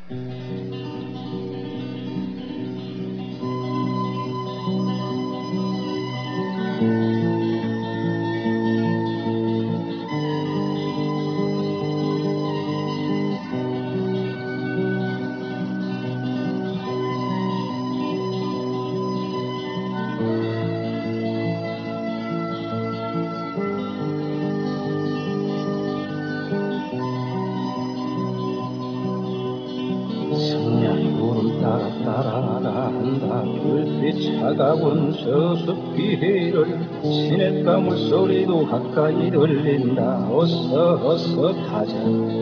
승냥이 구름 따라 따라간다. 불빛 차가운 저숲 뒤를 시냇가 물소리도 가까이 들린다. 어서 타자.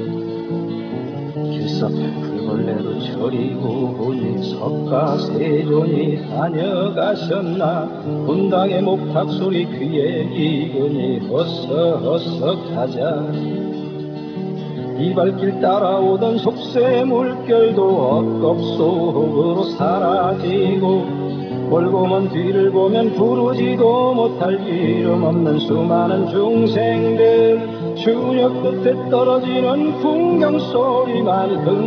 길석에 풀벌레도 저리고 보니 석가세존이 다녀가셨나. 분당의 목탁소리 귀에 익으니 어서 타자. 이 발길 따라오던 속새 물결도 엇겁 속으로 사라지고 멀고 먼 뒤를 보면 부르지도 못할 이름 없는 수많은 중생들. 추력 끝에 떨어지는 풍경 소리만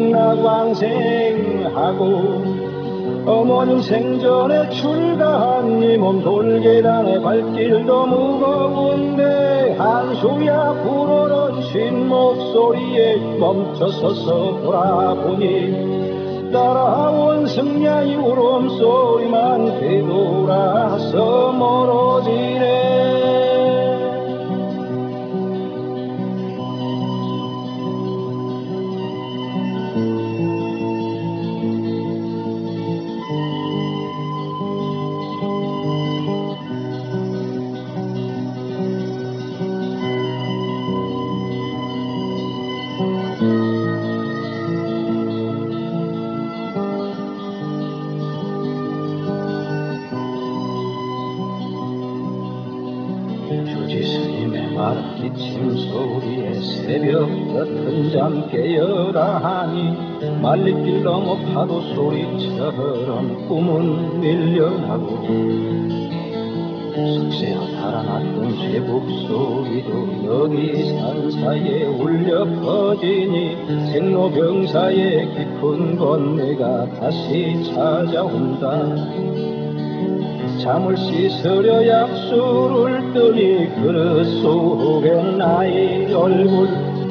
흥나광생하고 어머님 생전에 출가한 이 몸 돌계단의 발길도 무거운데 한수야 불어는 쉰 목소리에 멈춰서서 돌아보니 따라온 승냥이 울음소리만 되돌아서 멀어지네. 주지 스님의 마른 기침 소리에 새벽 같은 잠 깨어라 하니 말리길 넘어 파도 소리처럼 꿈은 밀려나고 숙세어 달아났던 쇠북 소리도 여기 산사에 울려 퍼지니 생로병사의 깊은 건네가 다시 찾아온다. 잠을 씻으려 약수를 뜨니 그릇 속엔 나의 얼굴.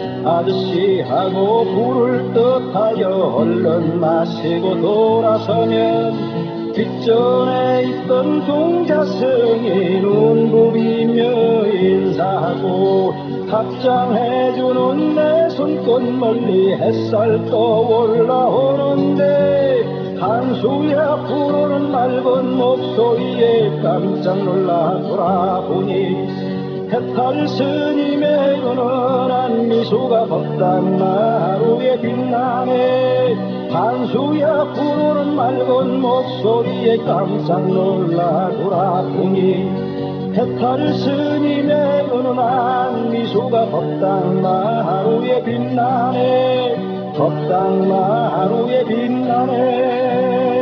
아저씨하고 부를 듯하여 얼른 마시고 돌아서면 뒷전에 있던 동자승이 눈 부비며 인사하고 답장해주는 내 손끝 멀리 햇살 떠올라오는데 한수야 부르는 맑은 목소리에 깜짝 놀라 돌아보니 해탈 스님의 은은한 미소가 걷단 마루에 빛나네. 한수야 부르는 맑은 목소리에 깜짝 놀라 돌아보니 해탈 스님의 은은한 미소가 걷단 마루에 빛나네. 걷단 마루에 빛나네.